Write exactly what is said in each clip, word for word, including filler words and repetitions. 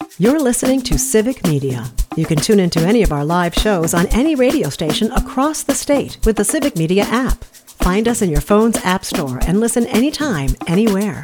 You're listening to Civic Media. You can tune into any of our live shows on any radio station across the state with the Civic Media app. Find us in your phone's app store and listen anytime, anywhere.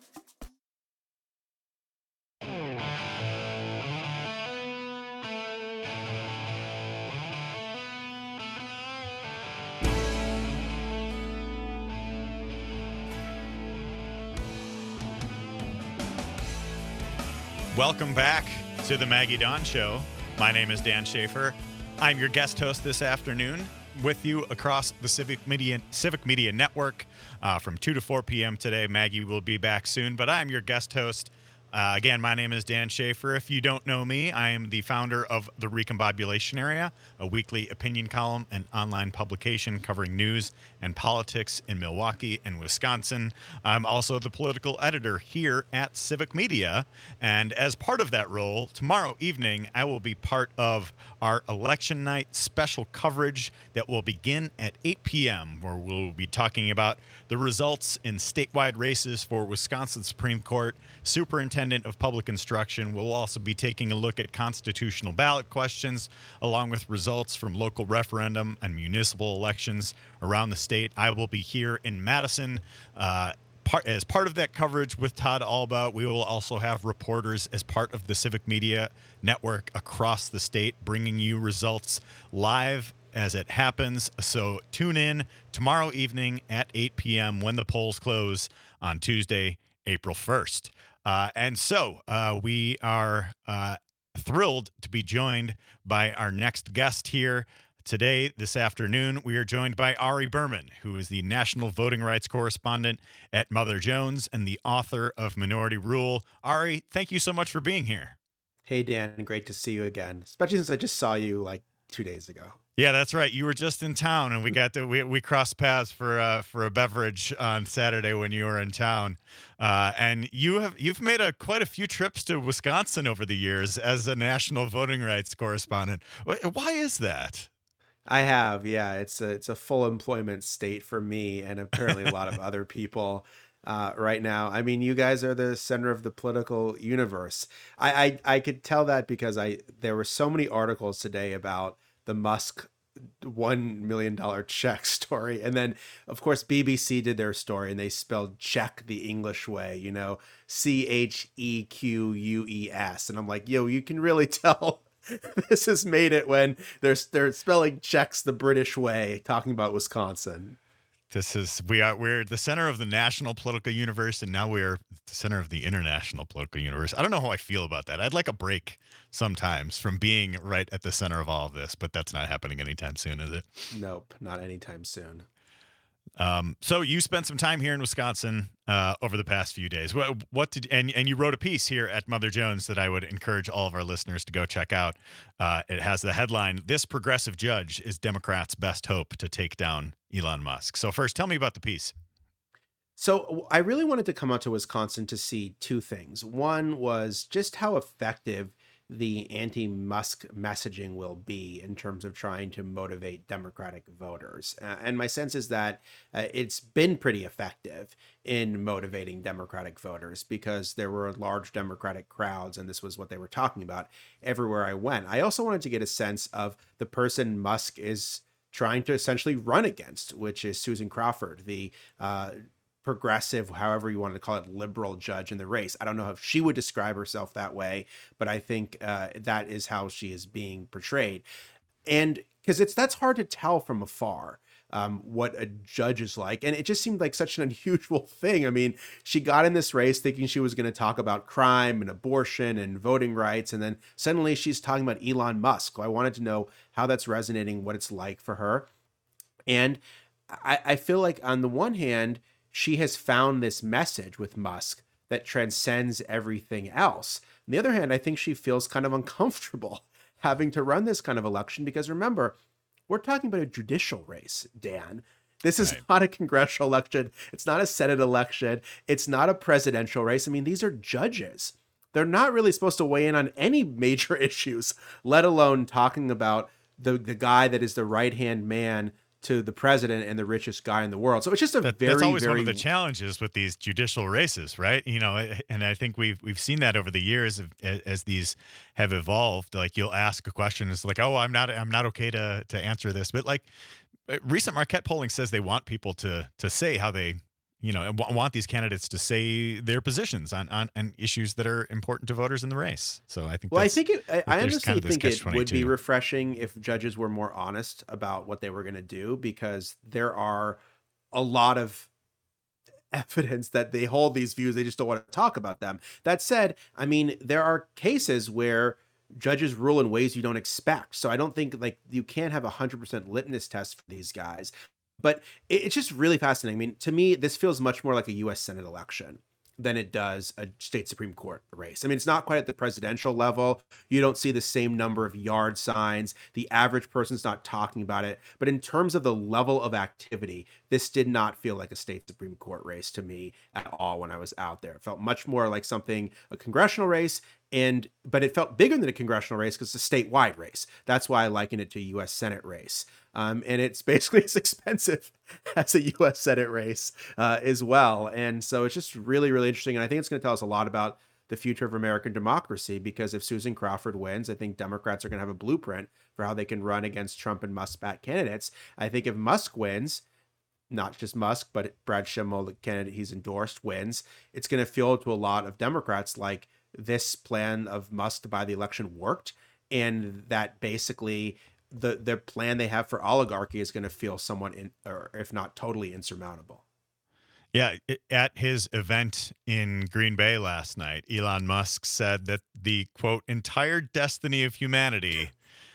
Welcome back to the Maggie Dawn Show. My name is Dan Schaefer. I'm your guest host this afternoon with you across the Civic Media Civic Media Network uh, from two to four p.m. today. Maggie will be back soon, but I'm your guest host. Uh, again, my name is Dan Schaefer. If you don't know me, I am the founder of The Recombobulation Area, a weekly opinion column and online publication covering news and politics in Milwaukee and Wisconsin. I'm also the political editor here at Civic Media. And as part of that role, tomorrow evening, I will be part of our election night special coverage that will begin at eight p.m., where we'll be talking about the results in statewide races for Wisconsin Supreme Court, Superintendent of Public Instruction. We'll also be taking a look at constitutional ballot questions, along with results from local referendum and municipal elections around the state. I will be here in Madison uh, part, as part of that coverage with Todd Alba. We will also have reporters as part of the Civic Media Network across the state, bringing you results live as it happens. So tune in tomorrow evening at eight p.m. when the polls close on Tuesday, April first. Uh, and so uh, we are uh, thrilled to be joined by our next guest here today, this afternoon. We are joined by Ari Berman, who is the national voting rights correspondent at Mother Jones and the author of Minority Rule. Ari, thank you so much for being here. Hey, Dan, great to see you again, especially since I just saw you like two days ago. Yeah, that's right. You were just in town, and we got to we we crossed paths for uh, for a beverage on Saturday when you were in town. Uh, and you have you've made a quite a few trips to Wisconsin over the years as a national voting rights correspondent. Why is that? I have, yeah. It's a it's a full employment state for me, and apparently a lot of other people uh, right now. I mean, you guys are the center of the political universe. I, I I could tell that because I there were so many articles today about the Musk one million dollar check story. And then, of course, B B C did their story and they spelled check the English way, you know, C H E Q U E S. And I'm like, yo, you can really tell this has made it when they're, they're spelling checks the British way, talking about Wisconsin. This is, we are, we're the center of the national political universe, and now we're the center of the international political universe. I don't know how I feel about that. I'd like a break sometimes from being right at the center of all of this, but that's not happening anytime soon, is it? Nope, not anytime soon. Um, so you spent some time here in Wisconsin uh, over the past few days. What, what did and and you wrote a piece here at Mother Jones that I would encourage all of our listeners to go check out. Uh, it has the headline, "This progressive judge is Democrats' best hope to take down Elon Musk." So first, tell me about the piece. So I really wanted to come out to Wisconsin to see two things. One was just how effective the anti-Musk messaging will be in terms of trying to motivate Democratic voters. Uh, and my sense is that uh, it's been pretty effective in motivating Democratic voters because there were large Democratic crowds, and this was what they were talking about everywhere I went. I also wanted to get a sense of the person Musk is trying to essentially run against, which is Susan Crawford, the uh, progressive, however you want to call it, liberal judge in the race. I don't know if she would describe herself that way, but I think uh, that is how she is being portrayed. And because it's that's hard to tell from afar um, what a judge is like. And it just seemed like such an unusual thing. I mean, she got in this race thinking she was going to talk about crime and abortion and voting rights. And then suddenly she's talking about Elon Musk. I wanted to know how that's resonating, what it's like for her. And I, I feel like on the one hand, she has found this message with Musk that transcends everything else. On the other hand, I think she feels kind of uncomfortable having to run this kind of election because remember, we're talking about a judicial race, Dan. This is right. Not a congressional election. It's not a Senate election. It's not a presidential race. I mean, these are judges. They're not really supposed to weigh in on any major issues, let alone talking about the, the guy that is the right-hand man to the president and the richest guy in the world. So it's just a That, very, that's always very one of the challenges with these judicial races, right? You know, eh, and I think we've we've seen that over the years of, as, as these have evolved. Like you'll ask a question, it's like, oh, I'm not I'm not okay to to answer this, but like uh, recent Marquette polling says they want people to to say how they, you know, and wa- want these candidates to say their positions on on, on issues that are important to voters in the race. So I think Well, I that's think it, I, I there's honestly kind of this think it would be catch twenty-two. refreshing if judges were more honest about what they were going to do, because there are a lot of evidence that they hold these views. They just don't want to talk about them. That said, I mean, there are cases where judges rule in ways you don't expect. So I don't think like you can't have a hundred percent litmus test for these guys. But it- it's just really fascinating. I mean, to me, this feels much more like a U S Senate election than it does a state Supreme Court race. I mean, it's not quite at the presidential level. You don't see the same number of yard signs. The average person's not talking about it. But in terms of the level of activity, this did not feel like a state Supreme Court race to me at all when I was out there. It felt much more like something, a congressional race, and but it felt bigger than a congressional race because it's a statewide race. That's why I liken it to a U S Senate race. Um, and it's basically as expensive as a U S Senate race uh, as well. And so it's just really, really interesting. And I think it's going to tell us a lot about the future of American democracy, because if Susan Crawford wins, I think Democrats are going to have a blueprint for how they can run against Trump and Musk-backed candidates. I think if Musk wins, not just Musk, but Brad Schimmel, the candidate he's endorsed, wins, it's going to feel to a lot of Democrats like this plan of Musk to buy the election worked, and that basically the the plan they have for oligarchy is going to feel somewhat in, or if not totally insurmountable. Yeah, i- at his event in Green Bay last night, Elon Musk said that the quote entire destiny of humanity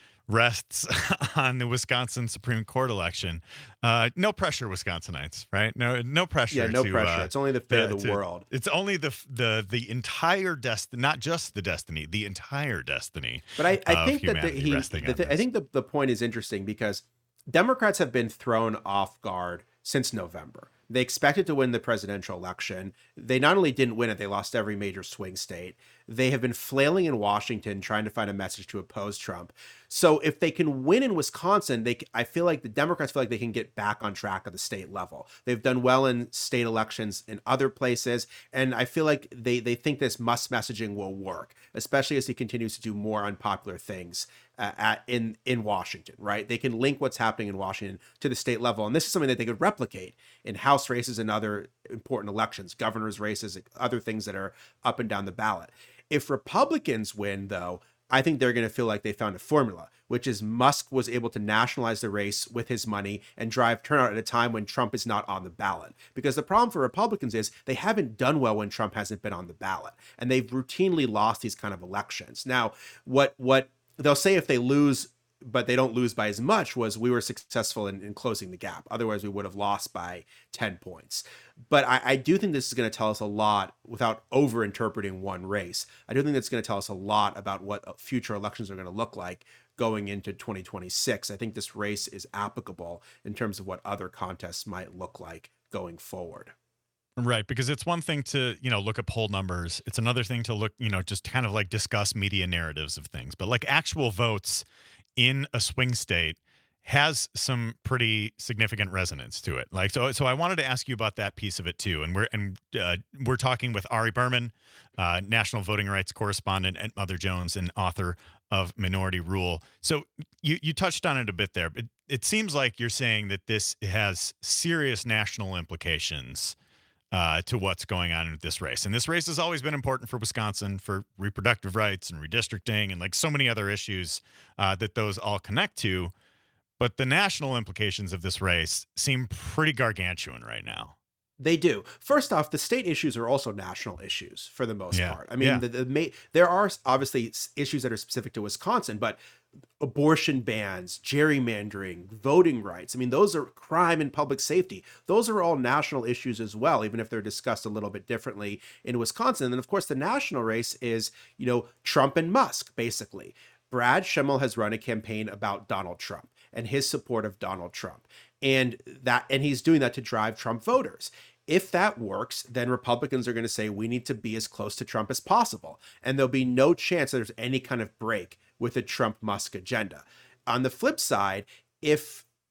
rests on the Wisconsin Supreme Court election. Uh, no pressure, Wisconsinites, right? No, no pressure. Yeah, no to, pressure. Uh, It's only the fate to- of the to- world. It's only the the the entire destiny, not just the destiny, the entire destiny. But I, I of think that the, humanity he, resting the, on th- I this. think the, the point is interesting because Democrats have been thrown off guard since November. They expected to win the presidential election. They not only didn't win it, they lost every major swing state. They have been flailing in Washington trying to find a message to oppose Trump. So if they can win in Wisconsin, they I feel like the Democrats feel like they can get back on track at the state level. They've done well in state elections in other places, and I feel like they they think this Musk messaging will work, especially as he continues to do more unpopular things uh, at in in Washington. Right? They can link what's happening in Washington to the state level, and this is something that they could replicate in House races and other important elections, governor's races, other things that are up and down the ballot. If Republicans win, though, I think they're going to feel like they found a formula, which is Musk was able to nationalize the race with his money and drive turnout at a time when Trump is not on the ballot. Because the problem for Republicans is they haven't done well when Trump hasn't been on the ballot, and they've routinely lost these kind of elections. Now, what what they'll say if they lose, but they don't lose by as much, was we were successful in, in closing the gap. Otherwise, we would have lost by ten points. But I, I do think this is going to tell us a lot without over-interpreting one race. I do think that's going to tell us a lot about what future elections are going to look like going into twenty twenty-six. I think this race is applicable in terms of what other contests might look like going forward. Right, because it's one thing to, you know, look at poll numbers. It's another thing to look, you know, just kind of like discuss media narratives of things. But like actual votes in a swing state has some pretty significant resonance to it. Like so, so I wanted to ask you about that piece of it too. And we're and uh, we're talking with Ari Berman, uh, national voting rights correspondent at Mother Jones and author of Minority Rule. So you you touched on it a bit there, but it seems like you're saying that this has serious national implications uh, to what's going on in this race. And this race has always been important for Wisconsin for reproductive rights and redistricting and like so many other issues uh, that those all connect to. But the national implications of this race seem pretty gargantuan right now. They do. First off, the state issues are also national issues for the most Yeah. part. I mean, Yeah. the, the ma- there are obviously s- issues that are specific to Wisconsin, but abortion bans, gerrymandering, voting rights. I mean, those are crime and public safety. Those are all national issues as well, even if they're discussed a little bit differently in Wisconsin. And then, of course, the national race is, you know, Trump and Musk, basically. Brad Schimmel has run a campaign about Donald Trump and his support of Donald Trump. And that, and he's doing that to drive Trump voters. If that works, then Republicans are going to say we need to be as close to Trump as possible. And there'll be no chance that there's any kind of break with the Trump-Musk agenda. On the flip side, if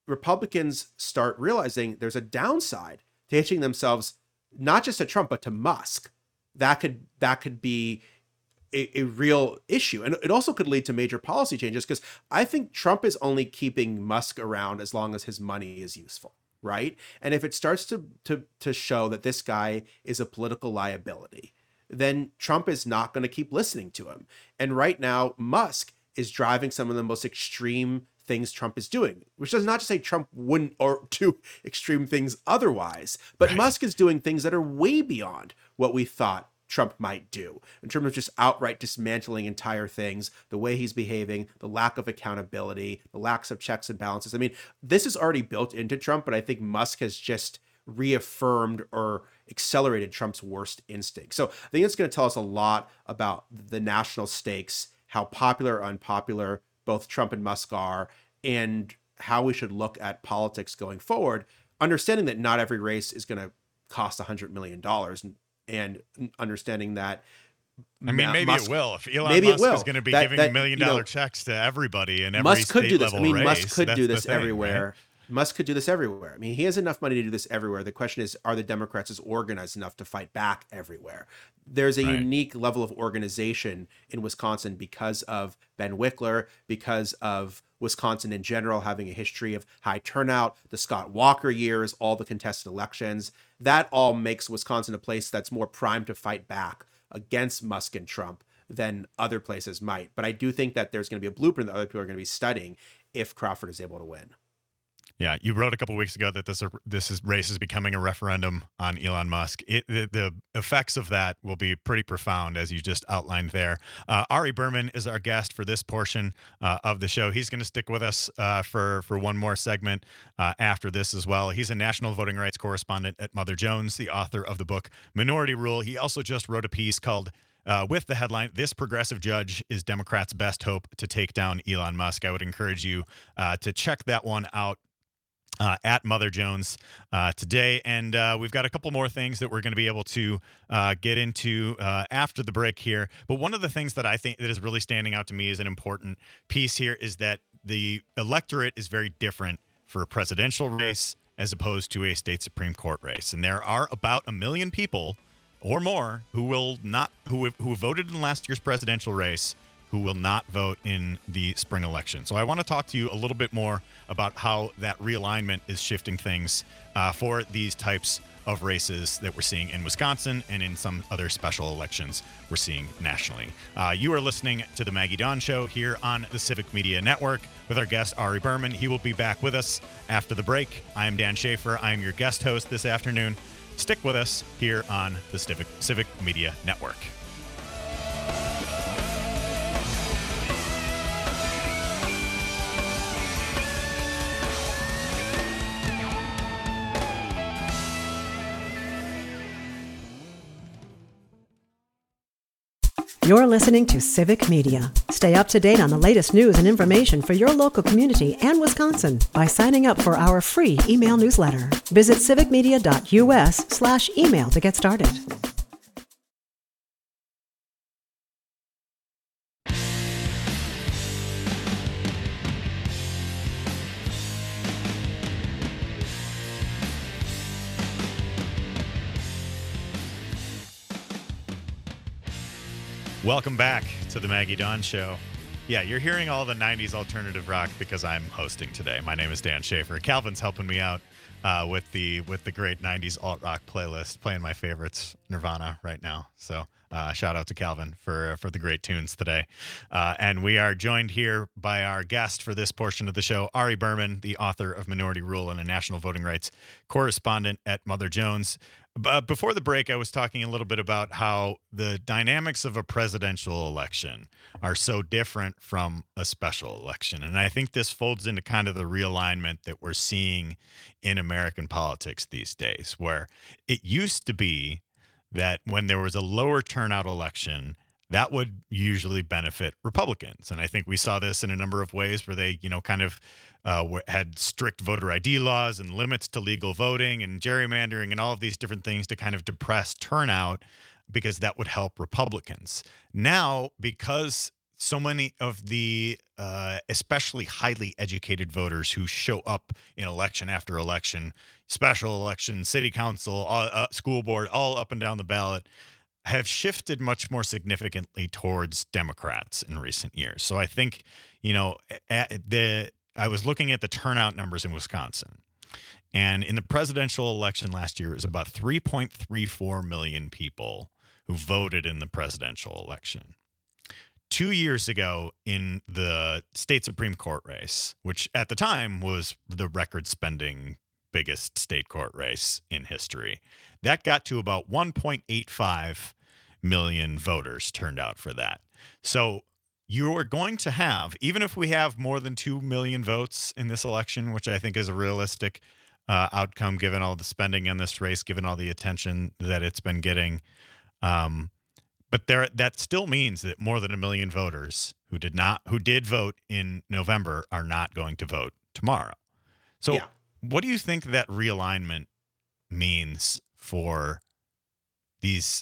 Republicans start realizing there's a downside to hitching themselves not just to Trump, but to Musk, that could that could be a, a real issue. And it also could lead to major policy changes, because I think Trump is only keeping Musk around as long as his money is useful, right? And if it starts to to to show that this guy is a political liability, then Trump is not going to keep listening to him. And right now, Musk is driving some of the most extreme things Trump is doing, which does not to say Trump wouldn't or do extreme things otherwise, but right. Musk is doing things that are way beyond what we thought Trump might do in terms of just outright dismantling entire things, the way he's behaving, the lack of accountability, the lack of checks and balances. I mean, this is already built into Trump, but I think Musk has just reaffirmed or accelerated Trump's worst instinct. So I think it's going to tell us a lot about the national stakes, how popular or unpopular both Trump and Musk are, and how we should look at politics going forward, understanding that not every race is going to cost one hundred million dollars, and, and understanding that I mean, maybe Musk, it will. If Elon maybe Musk it will. is going to be that, giving that, million you dollar know, checks to everybody in every Musk could state do this. I mean, race, Musk could do this thing, everywhere. right? Musk could do this everywhere. I mean, he has enough money to do this everywhere. The question is, are the Democrats as organized enough to fight back everywhere? There's a right. unique level of organization in Wisconsin because of Ben Wickler, because of Wisconsin in general having a history of high turnout, the Scott Walker years, all the contested elections. That all makes Wisconsin a place that's more primed to fight back against Musk and Trump than other places might. But I do think that there's going to be a blueprint that other people are going to be studying if Crawford is able to win. Yeah, you wrote a couple of weeks ago that this this is, race is becoming a referendum on Elon Musk. It, the, the effects of that will be pretty profound, as you just outlined there. Uh, Ari Berman is our guest for this portion uh, of the show. He's going to stick with us uh, for, for one more segment uh, after this as well. He's a national voting rights correspondent at Mother Jones, the author of the book Minority Rule. He also just wrote a piece called Uh, with the headline, "This Progressive Judge is Democrats' Best Hope to Take Down Elon Musk." I would encourage you uh, to check that one out Uh, at Mother Jones uh, today. And uh, we've got a couple more things that we're going to be able to uh, get into uh, after the break here. But one of the things that I think that is really standing out to me as an important piece here is that the electorate is very different for a presidential race as opposed to a state Supreme Court race. And there are about a million people or more who will not, who have, who voted in last year's presidential race, who will not vote in the spring election. So I want to talk to you a little bit more about how that realignment is shifting things uh, for these types of races that we're seeing in Wisconsin and in some other special elections we're seeing nationally. Uh, you are listening to The Maggie Dawn Show here on the Civic Media Network with our guest, Ari Berman. He will be back with us after the break. I am Dan Schaefer. I am your guest host this afternoon. Stick with us here on the Civic, Civic Media Network. You're listening to Civic Media. Stay up to date on the latest news and information for your local community and Wisconsin by signing up for our free email newsletter. Visit civicmedia.us slash email to get started. Welcome back to the Maggie Dawn Show. Yeah, you're hearing all the nineties alternative rock because I'm hosting today. My name is Dan Schaefer. Calvin's helping me out uh, with the with the great nineties alt rock playlist, playing my favorites, Nirvana, right now. So uh, shout out to Calvin for for the great tunes today. Uh, and we are joined here by our guest for this portion of the show, Ari Berman, the author of Minority Rule and a national voting rights correspondent at Mother Jones. But before the break, I was talking a little bit about how the dynamics of a presidential election are so different from a special election. And I think this folds into kind of the realignment that we're seeing in American politics these days, where it used to be that when there was a lower turnout election, that would usually benefit Republicans. And I think we saw this in a number of ways where they, you know, kind of uh, had strict voter I D laws and limits to legal voting and gerrymandering and all of these different things to kind of depress turnout because that would help Republicans. Now, because so many of the uh, especially highly educated voters who show up in election after election, special election, city council, uh, uh, school board, all up and down the ballot, have shifted much more significantly towards Democrats in recent years. So I think, you know, at the I was looking at the turnout numbers in Wisconsin, and in the presidential election last year, it was about three point three four million people who voted in the presidential election. Two years ago, in the state Supreme Court race, which at the time was the record spending biggest state court race in history, that got to about one point eight five million voters turned out for that. So you are going to have, even if we have more than two million votes in this election, which I think is a realistic uh, outcome given all the spending in this race, given all the attention that it's been getting. Um, but there, that still means that more than a million voters who did not, who did vote in November are not going to vote tomorrow. So Yeah. what do you think that realignment means for these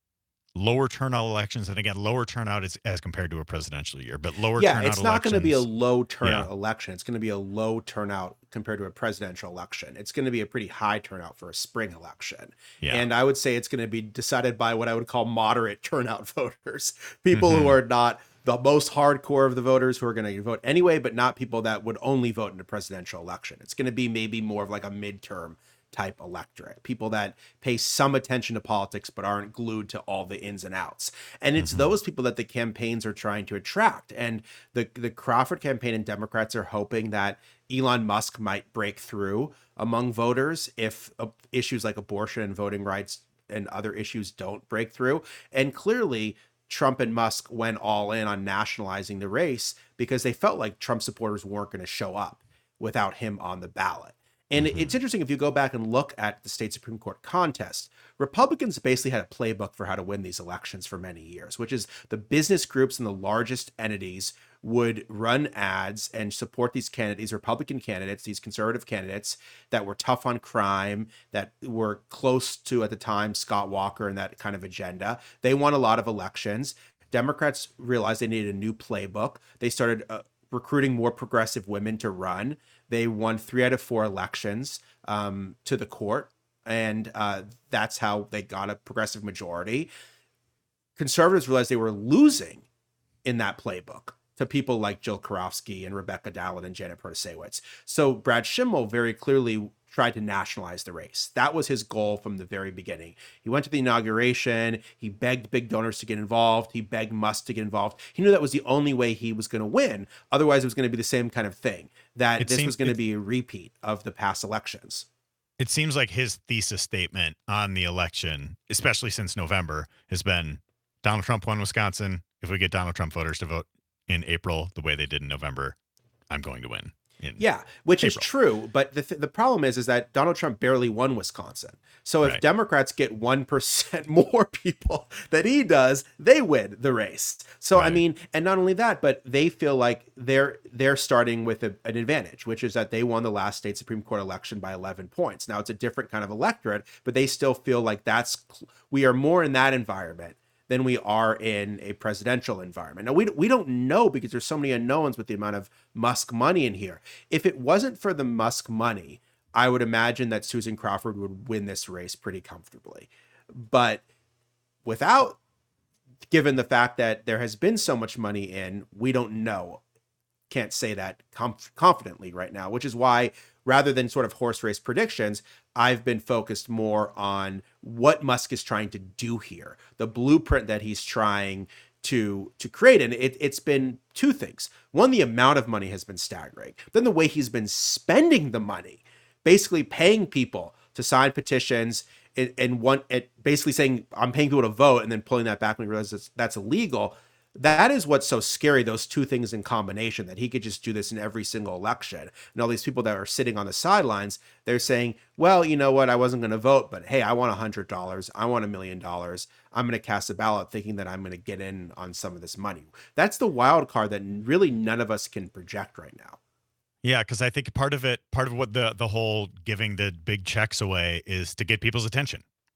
lower turnout elections? And again, lower turnout is as compared to a presidential year, but lower Yeah, turnout it's not going to be a elections- low turnout Yeah. election. It's going to be a low turnout compared to a presidential election. It's going to be a pretty high turnout for a spring election. Yeah. And I would say it's going to be decided by what I would call moderate turnout voters, people Mhm. who are not the most hardcore of the voters who are going to vote anyway, but not people that would only vote in a presidential election. It's going to be maybe more of like a midterm type electorate, people that pay some attention to politics but aren't glued to all the ins and outs. And it's Mhm. those people that the campaigns are trying to attract. And the the Crawford campaign and Democrats are hoping that Elon Musk might break through among voters if uh, issues like abortion and voting rights and other issues don't break through. And clearly Trump and Musk went all in on nationalizing the race because they felt like Trump supporters weren't going to show up without him on the ballot. And Mhm. it's interesting if you go back and look at the state Supreme Court contest, Republicans basically had a playbook for how to win these elections for many years, which is the business groups and the largest entities would run ads and support these candidates, these Republican candidates, these conservative candidates that were tough on crime, that were close to, at the time, Scott Walker and that kind of agenda. They won a lot of elections. Democrats realized they needed a new playbook. They started uh, recruiting more progressive women to run. They won three out of four elections um, to the court, and uh, that's how they got a progressive majority. Conservatives realized they were losing in that playbook to people like Jill Karofsky and Rebecca Dallin and Janet Protasewicz. So Brad Schimmel very clearly tried to nationalize the race. That was his goal from the very beginning. He went to the inauguration. He begged big donors to get involved. He begged Musk to get involved. He knew that was the only way he was going to win. Otherwise, it was going to be the same kind of thing, that It this seems- was going to it- be a repeat of the past elections. It seems like his thesis statement on the election, especially since November, has been Donald Trump won Wisconsin. If we get Donald Trump voters to vote in April the way they did in November, I'm going to win. In Yeah, which is April. true. But the, th- the problem is, is that Donald Trump barely won Wisconsin. So if Right. Democrats get one percent more people than he does, they win the race. So, I Right. mean, and not only that, but they feel like they're they're starting with a, an advantage, which is that they won the last state Supreme Court election by eleven points. Now, it's a different kind of electorate, but they still feel like that's, we are more in that environment than we are in a presidential environment. Now, we, we don't know because there's so many unknowns with the amount of Musk money in here. If it wasn't for the Musk money, I would imagine that Susan Crawford would win this race pretty comfortably. But without, given the fact that there has been so much money in, we don't know. Can't say that conf- confidently right now, which is why rather than sort of horse race predictions, I've been focused more on what Musk is trying to do here, the blueprint that he's trying to to create. And it, it's been two things. One, the amount of money has been staggering. Then the way he's been spending the money, basically paying people to sign petitions and, and one, it basically saying, I'm paying people to vote, and then pulling that back when he realizes that's, that's illegal. That is what's so scary, those two things in combination, that he could just do this in every single election. And all these people that are sitting on the sidelines, they're saying, well, you know what, I wasn't going to vote, but hey, I want one hundred dollars. I want a million dollars. I'm going to cast a ballot thinking that I'm going to get in on some of this money. That's the wild card that really none of us can project right now. Yeah, because I think part of it, part of what the the whole giving the big checks away is to get people's attention,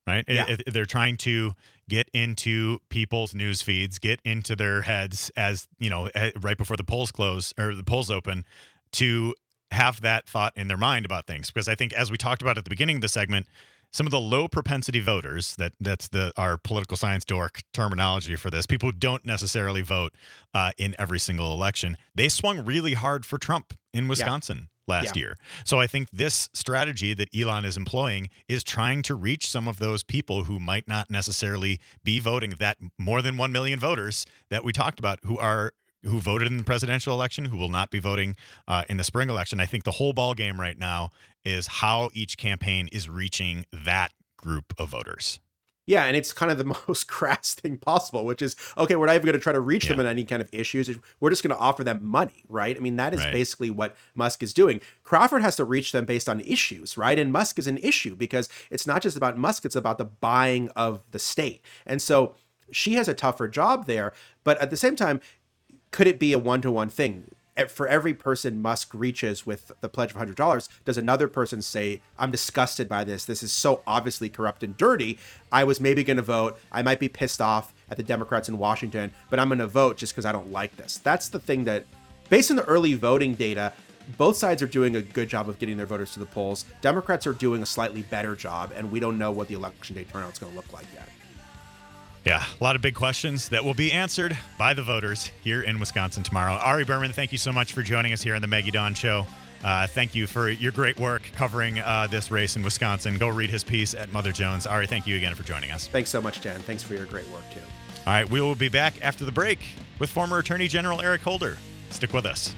right? Yeah. It- it- they're trying to get into people's news feeds, get into their heads as, you know, eh, right before the polls close or the polls open, to have that thought in their mind about things. Because I think, as we talked about at the beginning of the segment, some of the low propensity voters, that that's the our political science dork terminology for this, people who don't necessarily vote uh, in every single election, they swung really hard for Trump in Wisconsin last Yeah. year. So I think this strategy that Elon is employing is trying to reach some of those people who might not necessarily be voting, that more than one million voters that we talked about who are who voted in the presidential election, who will not be voting uh, in the spring election. I think the whole ball game right now is how each campaign is reaching that group of voters. Yeah, and it's kind of the most crass thing possible, which is, okay, we're not even going to try to reach them Yeah. in any kind of issues. We're just going to offer them money, right? I mean, that is Right. basically what Musk is doing. Crawford has to reach them based on issues, right? And Musk is an issue because it's not just about Musk, it's about the buying of the state. And so she has a tougher job there. But at the same time, could it be a one-to-one thing? For every person Musk reaches with the pledge of one hundred dollars, does another person say, I'm disgusted by this. This is so obviously corrupt and dirty. I was maybe going to vote. I might be pissed off at the Democrats in Washington, but I'm going to vote just because I don't like this. That's the thing that, based on the early voting data, both sides are doing a good job of getting their voters to the polls. Democrats are doing a slightly better job, and we don't know what the election day turnout is going to look like yet. Yeah, a lot of big questions that will be answered by the voters here in Wisconsin tomorrow. Ari Berman, thank you so much for joining us here on the Maggie Dawn Show. Uh, thank you for your great work covering uh, this race in Wisconsin. Go read his piece at Mother Jones. Ari, thank you again for joining us. Thanks so much, Dan. Thanks for your great work, too. All right, we will be back after the break with former Attorney General Eric Holder. Stick with us.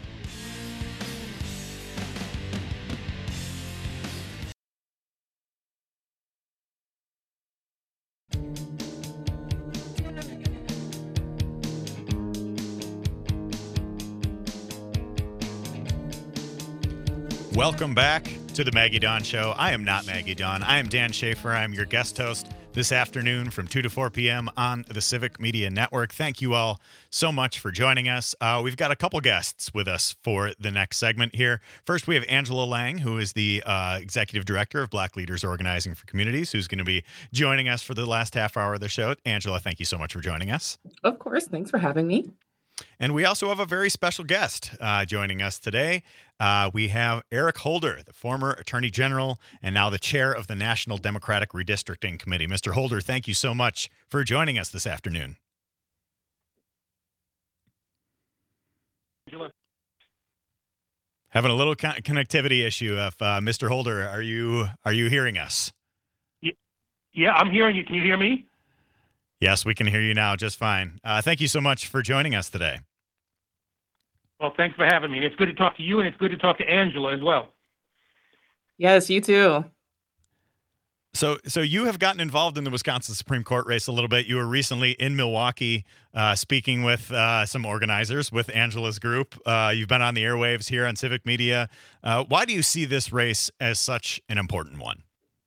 Welcome back to the Maggie Dawn Show. I am not Maggie Dawn. I am Dan Schaefer. I'm your guest host this afternoon from two to four p.m. on the Civic Media Network. Thank you all so much for joining us. Uh, we've got a couple guests with us for the next segment here. First, we have Angela Lang, who is the uh, Executive Director of Black Leaders Organizing for Communities, who's going to be joining us for the last half hour of the show. Angela, thank you so much for joining us. Of course. Thanks for having me. And we also have a very special guest uh, joining us today. Uh, we have Eric Holder, the former Attorney General and now the chair of the National Democratic Redistricting Committee. Mister Holder, thank you so much for joining us this afternoon. Having a little con- connectivity issue. If uh, Mister Holder, are you are you hearing us? Yeah, I'm hearing you. Can you hear me? Yes, we can hear you now just fine. Uh, thank you so much for joining us today. Well, thanks for having me. It's good to talk to you, and it's good to talk to Angela as well. Yes, you too. So, so you have gotten involved in the Wisconsin Supreme Court race a little bit. You were recently in Milwaukee uh, speaking with uh, some organizers with Angela's group. Uh, you've been on the airwaves here on Civic Media. Uh, why do you see this race as such an important one?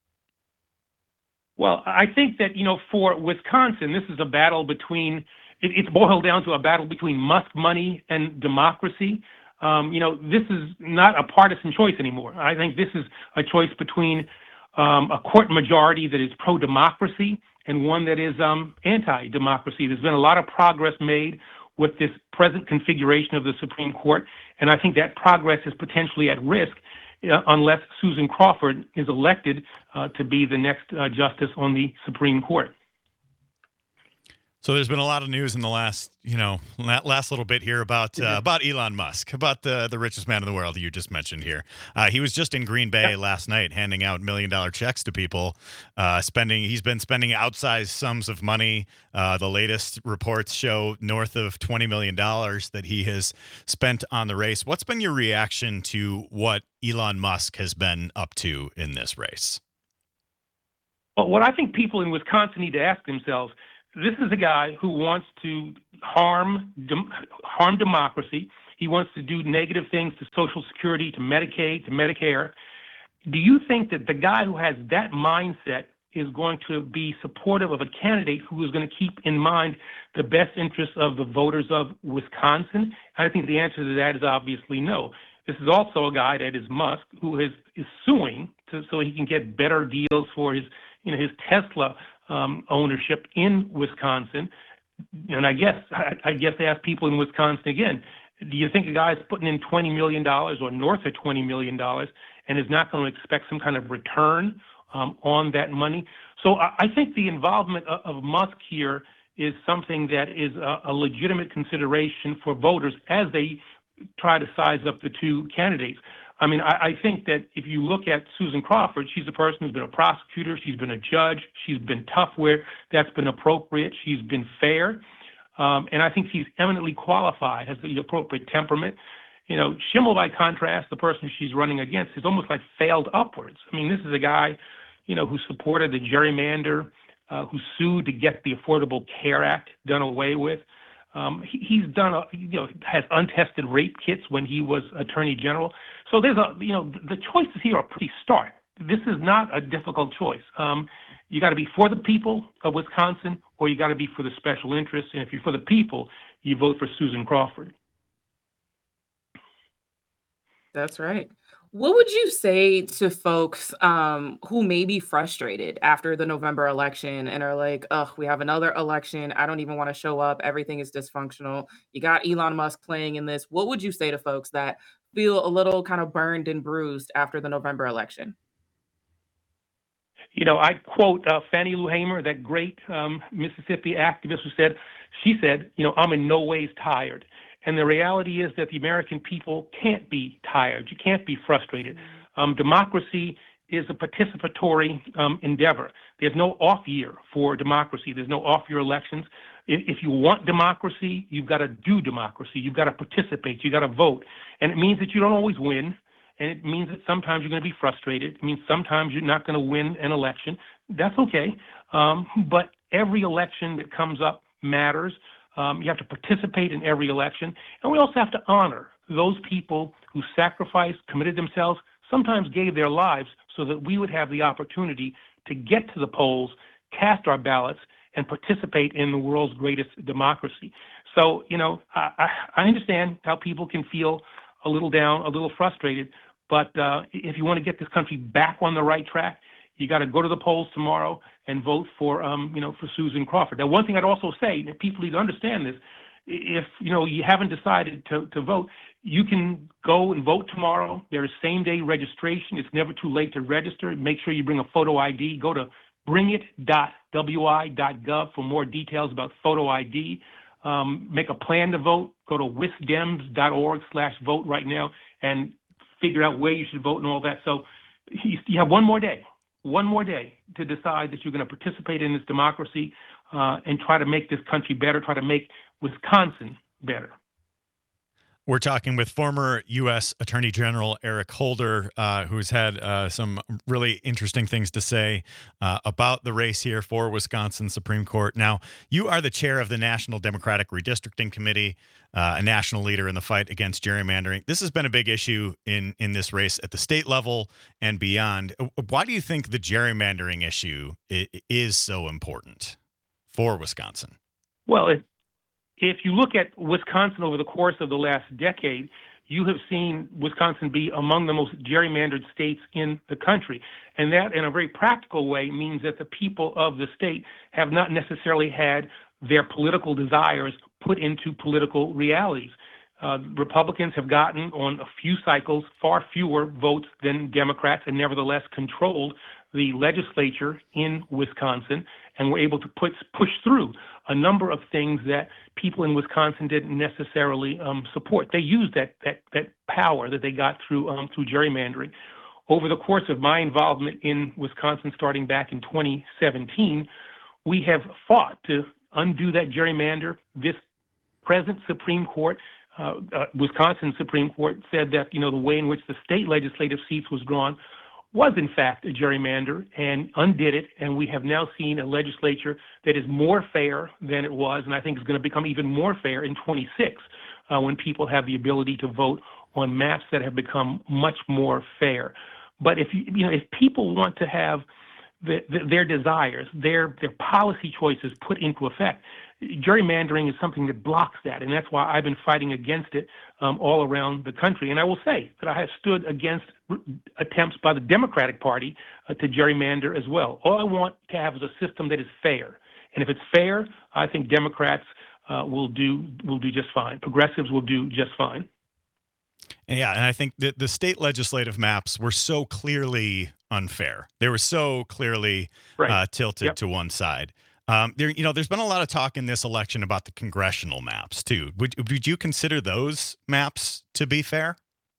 Well, I think that, you know, for Wisconsin, this is a battle between, it, it's boiled down to a battle between Musk money and democracy. Um, you know, this is not a partisan choice anymore. I think this is a choice between um, a court majority that is pro-democracy and one that is um, anti-democracy. There's been a lot of progress made with this present configuration of the Supreme Court, and I think that progress is potentially at risk Uh, unless Susan Crawford is elected uh, to be the next uh, justice on the Supreme Court. So there's been a lot of news in the last, you know, last little bit here about uh, about Elon Musk, about the the richest man in the world you just mentioned here. Uh, he was just in Green Bay Yeah. last night handing out million dollar checks to people, uh, spending. He's been spending outsized sums of money. Uh, the latest reports show north of twenty million dollars that he has spent on the race. What's been your reaction to what Elon Musk has been up to in this race? Well, what I think people in Wisconsin need to ask themselves, this is a guy who wants to harm dem- harm democracy. He wants to do negative things to Social Security, to Medicaid, to Medicare. Do you think that the guy who has that mindset is going to be supportive of a candidate who is going to keep in mind the best interests of the voters of Wisconsin? I think the answer to that is obviously no. This is also a guy that is Musk, who is, is suing to, so he can get better deals for his you know, his Tesla um, ownership in Wisconsin. And I guess I, I guess ask people in Wisconsin again, do you think a guy's putting in twenty million dollars or north of twenty million dollars and is not going to expect some kind of return um, on that money? So I, I think the involvement of, of Musk here is something that is a, a legitimate consideration for voters as they try to size up the two candidates. I mean, I, I think that if you look at Susan Crawford, she's a person who's been a prosecutor, she's been a judge, she's been tough where that's been appropriate, she's been fair, um, and I think she's eminently qualified, has the appropriate temperament. You know, Schimmel, by contrast, the person she's running against, is almost like failed upwards. I mean, this is a guy, you know, who supported the gerrymander, uh, who sued to get the Affordable Care Act done away with. Um, he, he's done, a, you know, has untested rape kits when he was Attorney General. So there's a, you know, the choices here are pretty stark. This is not a difficult choice. Um, you got to be for the people of Wisconsin, or you got to be for the special interests. And if you're for the people, you vote for Susan Crawford. That's right. What would you say to folks um, who may be frustrated after the November election and are like, "Ugh, we have another election. I don't even want to show up. Everything is dysfunctional. You got Elon Musk playing in this." What would you say to folks that feel a little kind of burned and bruised after the November election? You know, I quote uh, Fannie Lou Hamer, that great um, Mississippi activist, who said, she said, you know, "I'm in no ways tired." And the reality is that the American people can't be tired. You can't be frustrated. Um, democracy is a participatory um, endeavor. There's no off year for democracy. There's no off year elections. If, if you want democracy, you've got to do democracy. You've got to participate. You've got to vote. And it means that you don't always win. And it means that sometimes you're going to be frustrated. It means sometimes you're not going to win an election. That's okay. Um, but every election that comes up matters. Um, you have to participate in every election. And we also have to honor those people who sacrificed, committed themselves, sometimes gave their lives so that we would have the opportunity to get to the polls, cast our ballots, and participate in the world's greatest democracy. So, you know, I, I understand how people can feel a little down, a little frustrated, but uh, if you want to get this country back on the right track, you got to go to the polls tomorrow and vote for, um, you know, for Susan Crawford. Now, one thing I'd also say, and people need to understand this, if, you know, you haven't decided to, to vote, you can go and vote tomorrow. There is same-day registration. It's never too late to register. Make sure you bring a photo I D. Go to bring it dot w i dot gov for more details about photo I D. Um, make a plan to vote. Go to wisdems dot org slash vote right now and figure out where you should vote and all that. So you, you have one more day. One more day to decide that you're going to participate in this democracy uh, and try to make this country better, try to make Wisconsin better. We're talking with former U S Attorney General Eric Holder, uh, who's had uh, some really interesting things to say uh, about the race here for Wisconsin Supreme Court. Now, you are the chair of the National Democratic Redistricting Committee, uh, a national leader in the fight against gerrymandering. This has been a big issue in, in this race at the state level and beyond. Why do you think the gerrymandering issue is so important for Wisconsin? Well, it If you look at Wisconsin over the course of the last decade, you have seen Wisconsin be among the most gerrymandered states in the country. And that, in a very practical way, means that the people of the state have not necessarily had their political desires put into political realities. Uh, Republicans have gotten, on a few cycles, far fewer votes than Democrats, and nevertheless controlled the legislature in Wisconsin, and were able to put, push through a number of things that people in Wisconsin didn't necessarily um, support. They used that that that power that they got through um, through gerrymandering. Over the course of my involvement in Wisconsin, starting back in twenty seventeen, we have fought to undo that gerrymander. This present Supreme Court, uh, uh, Wisconsin Supreme Court, said that, you know, the way in which the state legislative seats was drawn was in fact a gerrymander, and undid it. And we have now seen a legislature that is more fair than it was, and I think is going to become even more fair in twenty-six, uh, when people have the ability to vote on maps that have become much more fair. But if you, you know, if people want to have the, the, their desires, their their policy choices put into effect. Gerrymandering is something that blocks that, and that's why I've been fighting against it um, all around the country. And I will say that I have stood against attempts by the Democratic Party uh, to gerrymander as well. All I want to have is a system that is fair, and if it's fair, I think Democrats uh, will do will do just fine. Progressives will do just fine. And yeah, and I think that the state legislative maps were so clearly unfair. They were so clearly Right. uh, tilted Yep. to one side. Um, there, you know, there's been a lot of talk in this election about the congressional maps too. Would would you consider those maps to be fair?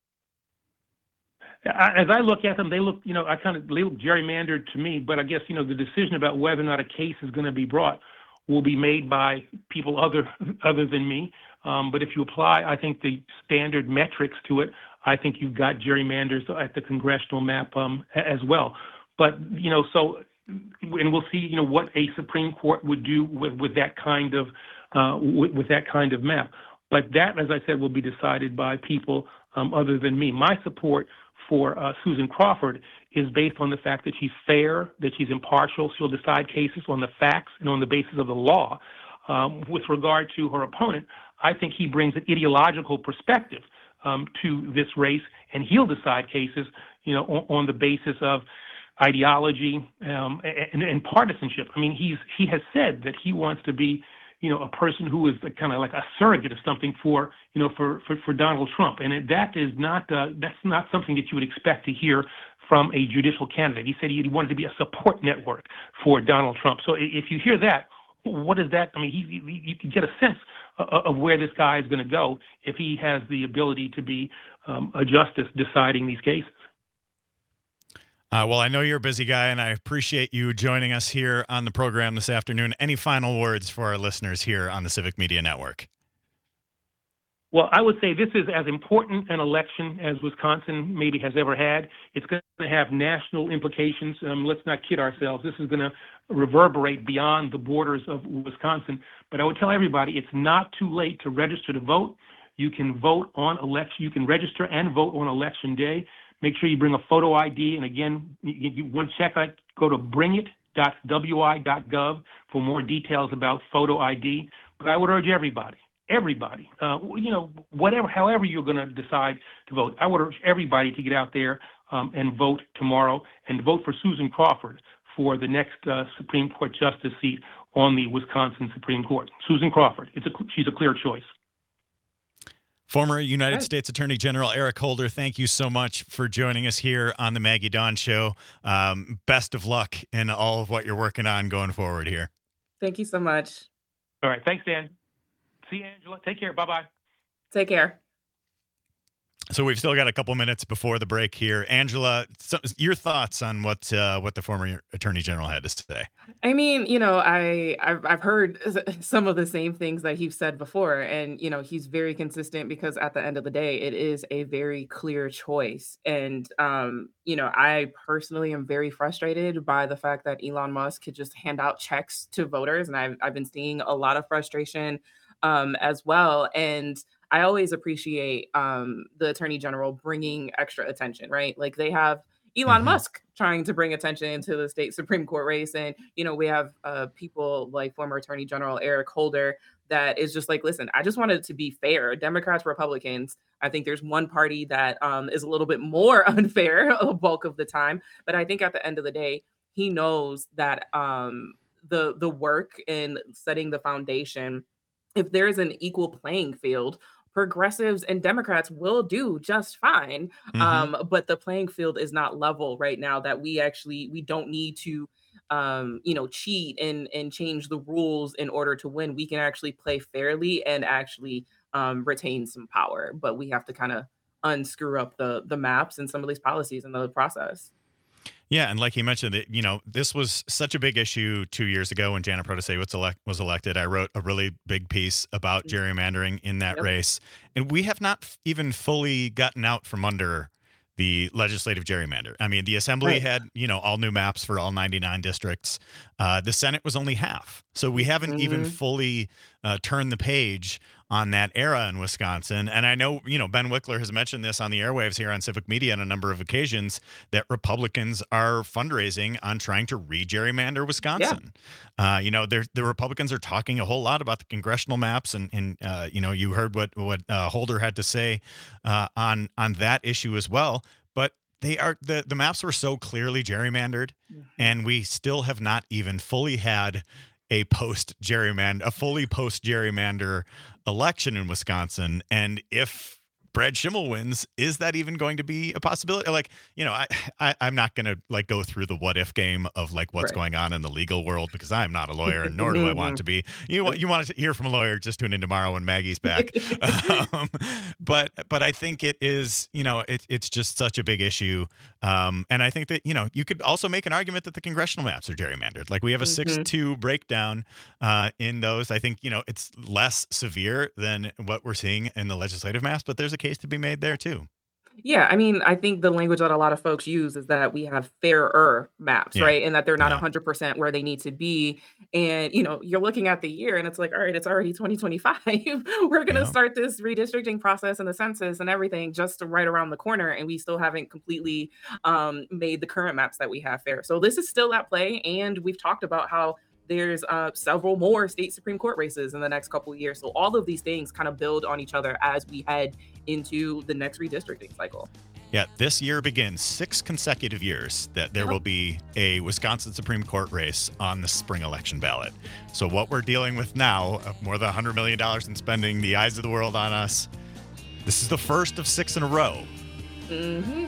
I- As I look at them, they look, you know, I kind of they look gerrymandered to me. But I guess, you know, the decision about whether or not a case is going to be brought will be made by people other other than me. Um, but if you apply, I think, the standard metrics to it, I think you've got gerrymanders at the congressional map um, a- as well. But, you know, so, and we'll see, you know, what a Supreme Court would do with, with that kind of uh, with, with that kind of map. But that, as I said, will be decided by people um, other than me. My support for uh, Susan Crawford is based on the fact that she's fair, that she's impartial. She'll decide cases on the facts and on the basis of the law. Um, with regard to her opponent, I think he brings an ideological perspective um, to this race, and he'll decide cases, you know, on, on the basis of ideology um, and, and partisanship. I mean, he's he has said that he wants to be, you know, a person who is kind of like a surrogate of something for, you know, for for, for Donald Trump, and it, that is not uh, that's not something that you would expect to hear from a judicial candidate. He said he wanted to be a support network for Donald Trump. So if you hear that, what is that? I mean, he, he, you can get a sense of where this guy is going to go if he has the ability to be um, a justice deciding these cases. Uh, well, I know you're a busy guy, and I appreciate you joining us here on the program this afternoon. Any final words for our listeners here on the Civic Media Network? Well, I would say this is as important an election as Wisconsin maybe has ever had. It's going to have national implications. Um, let's not kid ourselves. This is going to reverberate beyond the borders of Wisconsin. But I would tell everybody it's not too late to register to vote. You can vote on election. You can register and vote on election day. Make sure you bring a photo I D. And again, you, you want to check out, go to bring it dot w i dot gov for more details about photo I D. But I would urge everybody, everybody, uh, you know, whatever, however you're going to decide to vote, I would urge everybody to get out there um, and vote tomorrow and vote for Susan Crawford for the next uh, Supreme Court justice seat on the Wisconsin Supreme Court. Susan Crawford, it's a, she's a clear choice. Former United Right. States Attorney General Eric Holder, thank you so much for joining us here on the Maggie Dawn Show. Um, best of luck in all of what you're working on going forward here. Thank you so much. All right, thanks, Dan. See you, Angela. Take care. Bye-bye. Take care. So we've still got a couple minutes before the break here. Angela, so, your thoughts on what uh, what the former Attorney General had to say? I mean, you know, I I've, I've heard s- some of the same things that he's said before, and you know, he's very consistent because at the end of the day, it is a very clear choice. And um, you know, I personally am very frustrated by the fact that Elon Musk could just hand out checks to voters, and I've I've been seeing a lot of frustration um, as well. And I always appreciate um, the Attorney General bringing extra attention, right? Like they have Elon Mhm. Musk trying to bring attention to the state Supreme Court race. And, you know, we have uh, people like former Attorney General Eric Holder that is just like, listen, I just wanted it to be fair. Democrats, Republicans, I think there's one party that um, is a little bit more unfair a bulk of the time. But I think at the end of the day, he knows that um, the the work in setting the foundation, if there's an equal playing field, progressives and Democrats will do just fine. Mhm. Um, but the playing field is not level right now that we actually we don't need to um, you know, cheat and and change the rules in order to win. We can actually play fairly and actually um, retain some power, but we have to kind of unscrew up the the maps and some of these policies in the process. Yeah, and like you mentioned, that you know this was such a big issue two years ago when Janet Protasevich was, elect- was elected. I wrote a really big piece about gerrymandering in that Yep. race, and we have not f- even fully gotten out from under the legislative gerrymander. I mean, the assembly Right. had you know all new maps for all ninety-nine districts. Uh, the Senate was only half, so we haven't even Mhm. fully uh, turned the page on that era in Wisconsin. And I know, you know, Ben Wickler has mentioned this on the airwaves here on Civic Media on a number of occasions, that Republicans are fundraising on trying to re-gerrymander Wisconsin. Yeah. Uh, you know, the Republicans are talking a whole lot about the congressional maps, and, and uh, you know, you heard what, what uh, Holder had to say uh, on, on that issue as well. But they are, the, the maps were so clearly gerrymandered, mm-hmm. and we still have not even fully had a post gerrymander, a fully post gerrymander election in Wisconsin. And if Brad Schimmel wins, is that even going to be a possibility? Like, you know, I, I I'm not going to like go through the what if game of like what's right. going on in the legal world, because I'm not a lawyer, nor do I want to be. You want you want to hear from a lawyer? Just tune in tomorrow when Maggie's back. um, but but I think it is, you know, it, it's just such a big issue. Um, and I think that, you know, you could also make an argument that the congressional maps are gerrymandered. Like we have a six two breakdown uh, in those. I think, you know, it's less severe than what we're seeing in the legislative maps, but there's a case to be made there too. Yeah, I mean, I think the language that a lot of folks use is that we have fairer maps, Yeah. right? And that they're not Yeah. one hundred percent where they need to be. And, you know, you're looking at the year and it's like, all right, it's already twenty twenty-five. We're going to Yeah. start this redistricting process and the census and everything just right around the corner. And we still haven't completely um, made the current maps that we have fair. So this is still at play. And we've talked about how there's uh, several more state Supreme Court races in the next couple of years. So all of these things kind of build on each other as we head into the next redistricting cycle. Yeah, this year begins six consecutive years that there Yep. will be a Wisconsin Supreme Court race on the spring election ballot. So what we're dealing with now, uh, more than one hundred million dollars in spending, the eyes of the world on us, this is the first of six in a row. Mm-hmm.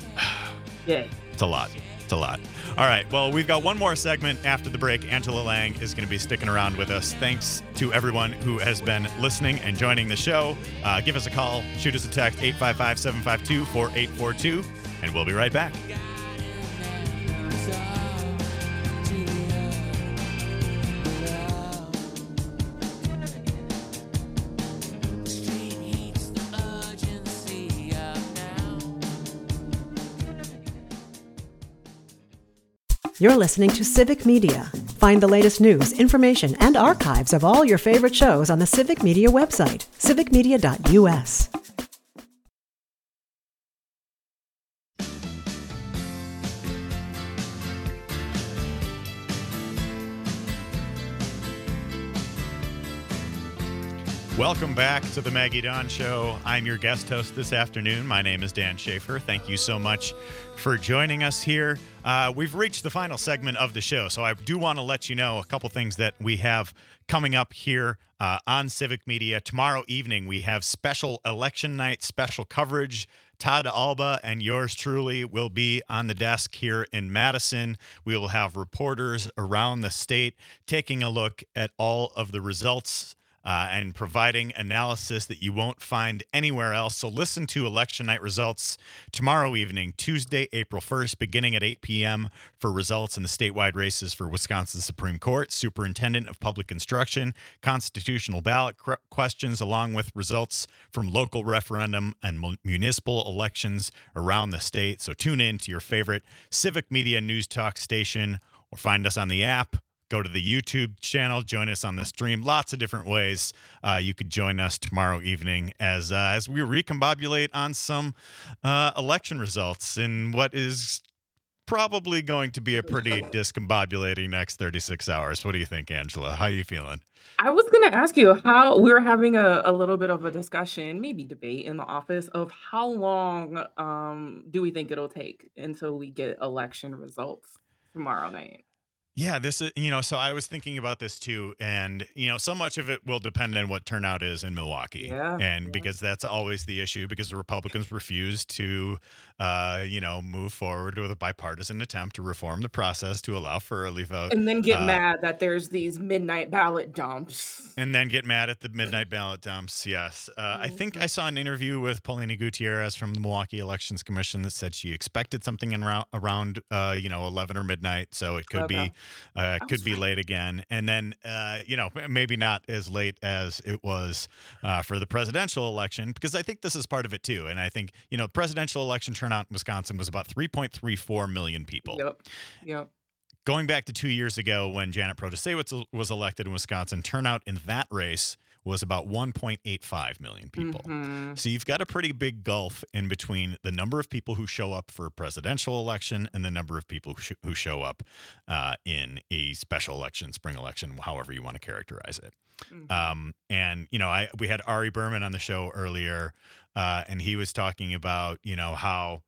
Yeah. It's a lot. It's a lot. All right. Well, we've got one more segment after the break. Angela Lang is going to be sticking around with us. Thanks to everyone who has been listening and joining the show. Uh, give us a call. Shoot us a text, eight five five, seven five two, four eight four two, and we'll be right back. You're listening to Civic Media. Find the latest news, information, and archives of all your favorite shows on the Civic Media website, civic media dot u s. Welcome back to the Maggie Dawn Show. I'm your guest host this afternoon. My name is Dan Schaefer. Thank you so much for joining us here. Uh, we've reached the final segment of the show, so I do want to let you know a couple things that we have coming up here uh, on Civic Media. Tomorrow evening, we have special election night, special coverage. Todd Alba and yours truly will be on the desk here in Madison. We will have reporters around the state taking a look at all of the results Uh, and providing analysis that you won't find anywhere else. So listen to election night results tomorrow evening, Tuesday, April first, beginning at eight p.m. for results in the statewide races for Wisconsin Supreme Court, Superintendent of Public Instruction, constitutional ballot qu- questions, along with results from local referendum and mu- municipal elections around the state. So tune in to your favorite Civic Media News Talk station or find us on the app. Go to the YouTube channel, join us on the stream. Lots of different ways uh, you could join us tomorrow evening as uh, as we recombobulate on some uh, election results in what is probably going to be a pretty discombobulating next thirty-six hours. What do you think, Angela? How are you feeling? I was going to ask you how we were having a, a little bit of a discussion, maybe debate in the office of how long um, do we think it'll take until we get election results tomorrow night? Yeah, this is, you know, so I was thinking about this too. And, you know, so much of it will depend on what turnout is in Milwaukee. Yeah, And yeah. because that's always the issue, because the Republicans refuse to, uh, you know, move forward with a bipartisan attempt to reform the process to allow for early vote. And then get Uh, mad that there's these midnight ballot dumps. And then get mad at the midnight ballot dumps. Yes. Uh, I think I saw an interview with Paulina Gutierrez from the Milwaukee Elections Commission that said she expected something in around, around uh, you know, eleven or midnight. So it could Okay. be, uh, I could was be right. late again. And then, uh, you know, m- maybe not as late as it was uh, for the presidential election, because I think this is part of it too. And I think, you know, presidential election turnout in Wisconsin was about three point three four million people. Yep. Yep. Going back to two years ago when Janet Protasewicz was elected in Wisconsin, turnout in that race was about one point eight five million people. Mhm. So you've got a pretty big gulf in between the number of people who show up for a presidential election and the number of people who, sh- who show up uh, in a special election, spring election, however you want to characterize it. Mhm. Um, and, you know, I we had Ari Berman on the show earlier, uh, and he was talking about, you know, how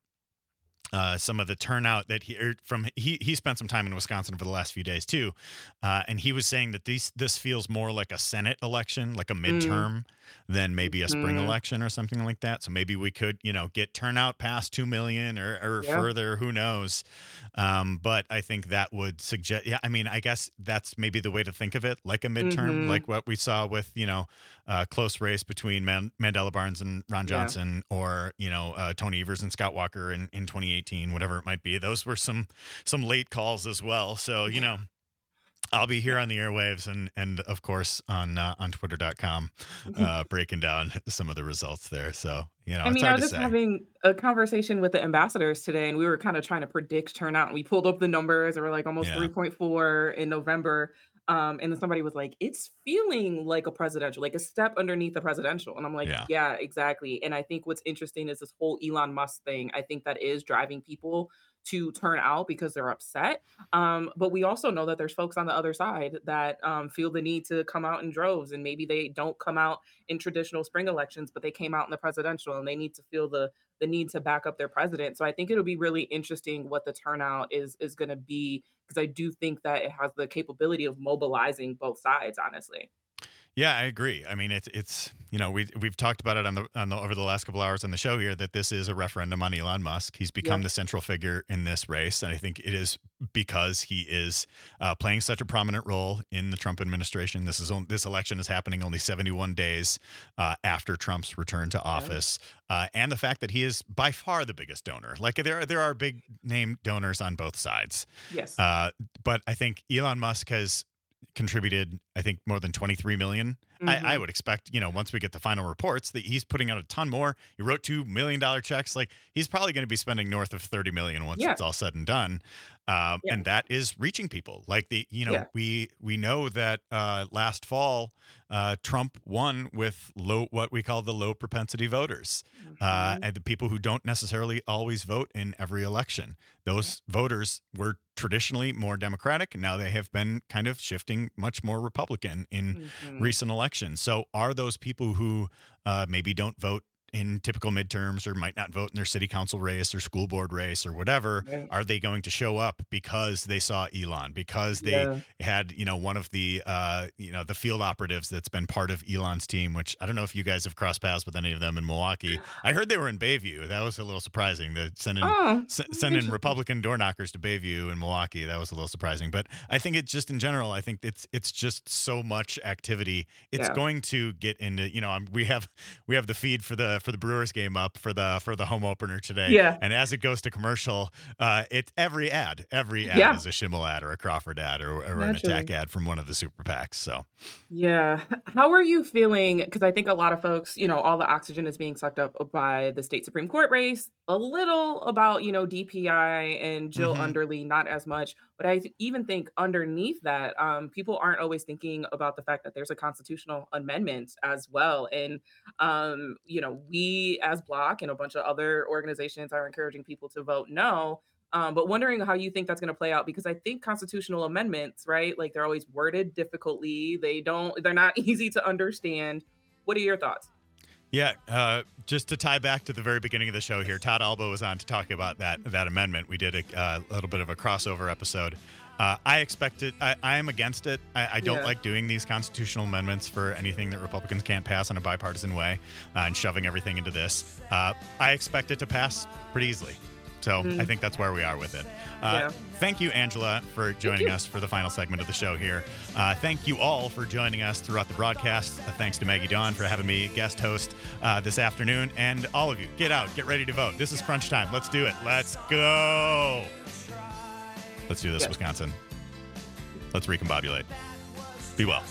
uh, some of the turnout that he er, from he he spent some time in Wisconsin over the last few days too, uh, and he was saying that these this feels more like a Senate election, like a Mm. midterm, than maybe a spring Mhm. election or something like that. So maybe we could, you know, get turnout past two million or or Yeah. further. Who knows? Um, but I think that would suggest. Yeah, I mean, I guess that's maybe the way to think of it, like a midterm, Mhm. like what we saw with you know, uh, close race between Man- Mandela Barnes and Ron Yeah. Johnson, or you know, uh, Tony Evers and Scott Walker in, in twenty eighteen, whatever it might be. Those were some some late calls as well. So you know, I'll be here on the airwaves and and of course on uh, on twitter dot com uh, breaking down some of the results there. So you know, I it's mean, I hard was to just say. having a conversation with the ambassadors today, and we were kind of trying to predict turnout. And we pulled up the numbers; they were like almost Yeah. three point four in November. Um, and then somebody was like, "It's feeling like a presidential, like a step underneath the presidential." And I'm like, Yeah. "Yeah, exactly." And I think what's interesting is this whole Elon Musk thing. I think that is driving people to turn out because they're upset. Um, but we also know that there's folks on the other side that um, feel the need to come out in droves, and maybe they don't come out in traditional spring elections, but they came out in the presidential, and they need to feel the the need to back up their president. So I think it'll be really interesting what the turnout is is going to be, because I do think that it has the capability of mobilizing both sides. Honestly, Yeah, I agree. I mean, it's it's you know we we've talked about it on the on the over the last couple hours on the show here that this is a referendum on Elon Musk. He's become Yeah. the central figure in this race, and I think it is because he is uh, playing such a prominent role in the Trump administration. This is on, this election is happening only seventy-one days uh, after Trump's return to office, uh, and the fact that he is by far the biggest donor. Like there are, there are big name donors on both sides, yes, uh, but I think Elon Musk has contributed, I think, more than twenty-three million. I, I Mhm. would expect, you know, once we get the final reports, that he's putting out a ton more. He wrote two million dollar checks. Like he's probably going to be spending north of thirty million once Yeah. it's all said and done. Um, Yeah. and that is reaching people. Like the, you know, Yeah. we we know that uh, last fall, uh, Trump won with low, what we call the low propensity voters, uh, Mhm. and the people who don't necessarily always vote in every election. Those voters were traditionally more Democratic, and now they have been kind of shifting much more Republican in Mhm. recent elections. So are those people who uh, maybe don't vote in typical midterms or might not vote in their city council race or school board race or whatever, Right. are they going to show up because they saw Elon, because they Yeah. had, you know, one of the, uh, you know, the field operatives that's been part of Elon's team, which I don't know if you guys have crossed paths with any of them in Milwaukee. I heard they were in Bayview. That was a little surprising. The sending Oh, s- that's sending interesting. Republican door knockers to Bayview in Milwaukee. That was a little surprising, but I think it's just in general. I think it's it's just so much activity. It's Yeah. going to get into, you know, um, we have we have the feed for the for the Brewers game up for the for the home opener today. Yeah. And as it goes to commercial, uh, it's every ad, every ad Yeah. is a Schimmel ad or a Crawford ad or, or an Naturally. attack ad from one of the super PACs. So Yeah. How are you feeling? Because I think a lot of folks, you know, all the oxygen is being sucked up by the state Supreme Court race, a little about, you know, D P I and Jill Mhm. Underly, not as much. But I th- even think underneath that, um, people aren't always thinking about the fact that there's a constitutional amendment as well. And, um, you know, we as Block and a bunch of other organizations are encouraging people to vote no. Um, but wondering how you think that's going to play out, because I think constitutional amendments, right? Like they're always worded difficultly. They don't, they're not easy to understand. What are your thoughts? yeah, uh, just to tie back to the very beginning of the show here, Todd Alba was on to talk about that that amendment. We did a uh, little bit of a crossover episode. Uh, I expected, I, I am against it. I, I don't Yeah. like doing these constitutional amendments for anything that Republicans can't pass in a bipartisan way, uh, and shoving everything into this. Uh, I expect it to pass pretty easily. So Mm. I think that's where we are with it. Uh, Yeah. Thank you, Angela, for joining you. us for the final segment of the show here. Uh, thank you all for joining us throughout the broadcast. Uh, thanks to Maggie Dawn for having me guest host uh, this afternoon. And all of you, get out, get ready to vote. This is crunch time. Let's do it. Let's go. Let's do this, Yeah. Wisconsin. Let's recombobulate. Be well.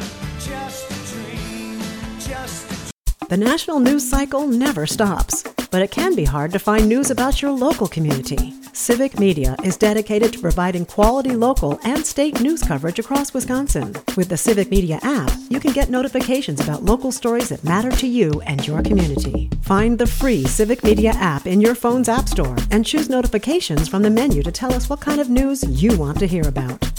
The national news cycle never stops. but it can be hard to find news about your local community. Civic Media is dedicated to providing quality local and state news coverage across Wisconsin. With the Civic Media app, you can get notifications about local stories that matter to you and your community. Find the free Civic Media app in your phone's app store and choose notifications from the menu to tell us what kind of news you want to hear about.